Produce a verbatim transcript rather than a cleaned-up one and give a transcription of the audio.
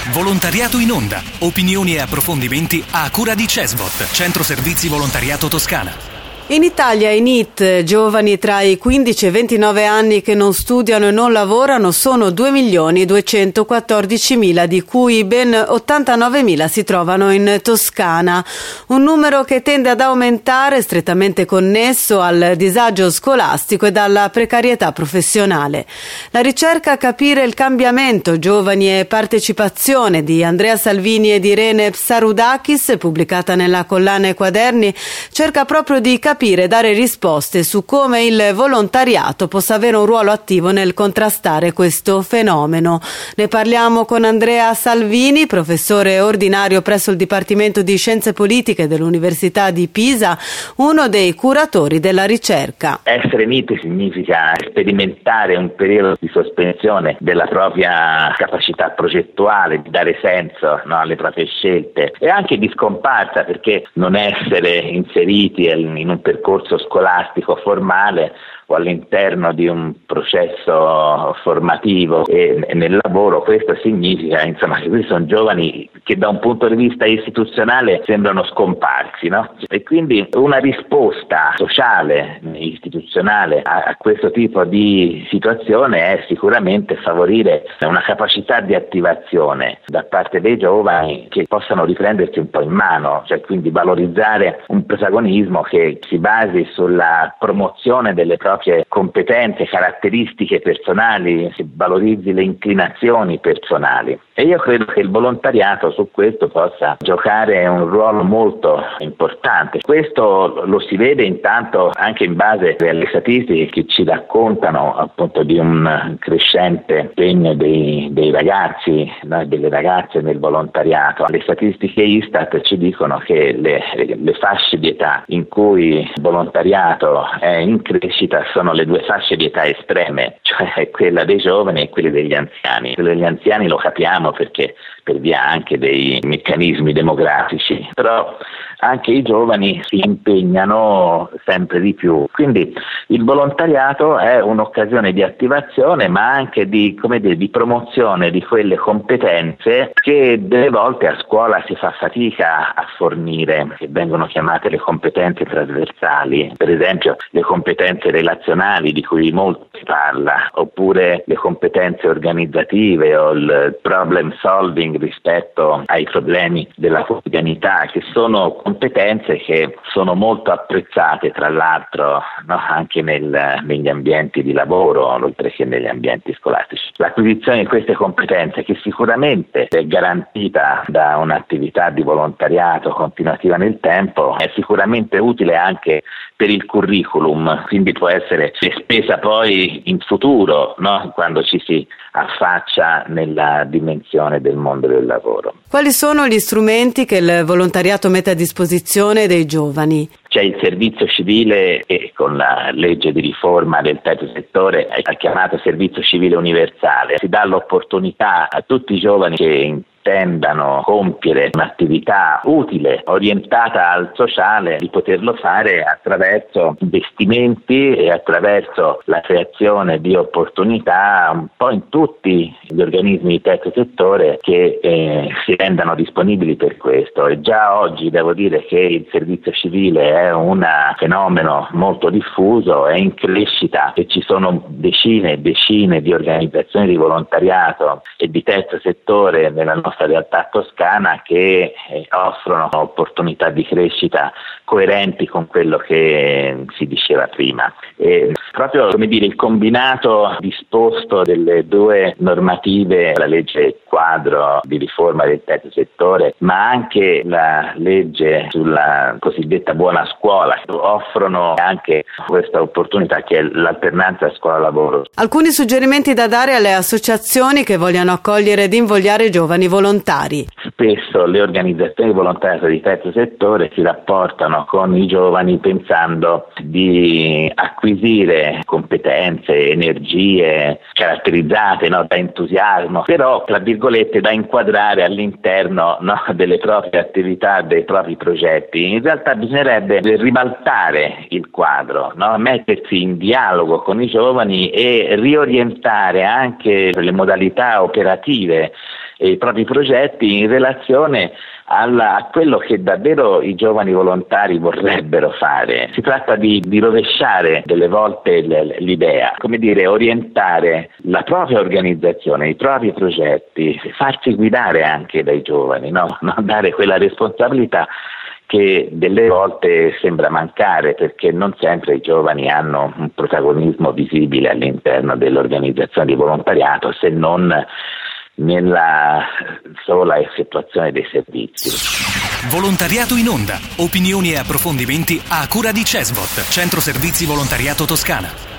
Volontariato in onda. Opinioni e approfondimenti a cura di Cesbot, Centro Servizi Volontariato Toscana. In Italia i N E E T, giovani tra i quindici e i ventinove anni che non studiano e non lavorano, sono due milioni duecentoquattordicimila, di cui ben ottantanovemila si trovano in Toscana. Un numero che tende ad aumentare, strettamente connesso al disagio scolastico e alla precarietà professionale. La ricerca Capire il cambiamento, giovani e partecipazione di Andrea Salvini ed Irene Psaroudakis, pubblicata nella collana I Quaderni, cerca proprio di capire capire e dare risposte su come il volontariato possa avere un ruolo attivo nel contrastare questo fenomeno. Ne parliamo con Andrea Salvini, professore ordinario presso il Dipartimento di Scienze Politiche dell'Università di Pisa, uno dei curatori della ricerca. Essere mite significa sperimentare un periodo di sospensione della propria capacità progettuale, di dare senso, no, alle proprie scelte, e anche di scomparsa, perché non essere inseriti in un percorso scolastico formale o all'interno di un processo formativo e nel lavoro, questo significa insomma che questi sono giovani che da un punto di vista istituzionale sembrano scomparsi, no? E quindi una risposta sociale, istituzionale a, a questo tipo di situazione è sicuramente favorire una capacità di attivazione da parte dei giovani che possano riprendersi un po' in mano, cioè quindi valorizzare un protagonismo che si basi sulla promozione delle proprie competenze, caratteristiche personali, che valorizzi le inclinazioni personali. E io credo che il volontariato su questo possa giocare un ruolo molto importante. Questo lo si vede intanto anche in base alle statistiche che ci raccontano appunto di un crescente impegno dei, dei ragazzi, no, e delle ragazze nel volontariato. Le statistiche Istat ci dicono che le, le fasce di età in cui il volontariato è in crescita sono le due fasce di età estreme, cioè quella dei giovani e quelle degli anziani. Quella degli anziani lo capiamo perché per via anche dei meccanismi demografici, però anche i giovani si impegnano sempre di più. Quindi il volontariato è un'occasione di attivazione, ma anche di, come dire, di promozione di quelle competenze che delle volte a scuola si fa fatica a fornire, che vengono chiamate le competenze trasversali, per esempio le competenze relazionali di cui molto si parla, oppure le competenze organizzative o il problem solving rispetto ai problemi della quotidianità, che sono competenze che sono molto apprezzate tra l'altro, no, anche nel, negli ambienti di lavoro oltre che negli ambienti scolastici. L'acquisizione di queste competenze, che sicuramente è garantita da un'attività di volontariato continuativa nel tempo, è sicuramente utile anche per il curriculum, quindi può essere spesa poi in futuro, no? Quando ci si affaccia nella dimensione del mondo del lavoro. Quali sono gli strumenti che il volontariato mette a disposizione dei giovani? C'è il servizio civile che con la legge di riforma del terzo settore è chiamato servizio civile universale. Si dà l'opportunità a tutti i giovani che intendano compiere un'attività utile, orientata al sociale, di poterlo fare attraverso investimenti e attraverso la creazione di opportunità un po' in tutti gli organismi di terzo settore che eh, si rendano disponibili per questo. E già oggi devo dire che il servizio civile è un fenomeno molto diffuso, è in crescita e ci sono decine e decine di organizzazioni di volontariato e di terzo settore nella nostra realtà toscana che eh, offrono opportunità di crescita coerenti con quello che si diceva prima. E proprio, come dire, il combinato disposto delle due normative, la legge quadro di riforma del terzo settore, ma anche la legge sulla cosiddetta buona scuola, offrono anche questa opportunità che è l'alternanza scuola-lavoro. Alcuni suggerimenti da dare alle associazioni che vogliano accogliere ed invogliare giovani volontari. Spesso le organizzazioni di volontariato di terzo settore si rapportano con i giovani pensando di acquisire competenze, energie caratterizzate, no, da entusiasmo, però tra virgolette da inquadrare all'interno, no, delle proprie attività, dei propri progetti. In realtà bisognerebbe ribaltare il quadro, no? Mettersi in dialogo con i giovani e riorientare anche le modalità operative e i propri progetti in relazione alla, a quello che davvero i giovani volontari vorrebbero fare. Si tratta di, di rovesciare delle volte l'idea, come dire, orientare la propria organizzazione, i propri progetti, farsi guidare anche dai giovani, no? Non dare quella responsabilità che delle volte sembra mancare, perché non sempre i giovani hanno un protagonismo visibile all'interno dell'organizzazione di volontariato, se non nella sola effettuazione dei servizi. Volontariato in onda, opinioni e approfondimenti a cura di Cesbot, Centro Servizi Volontariato Toscana.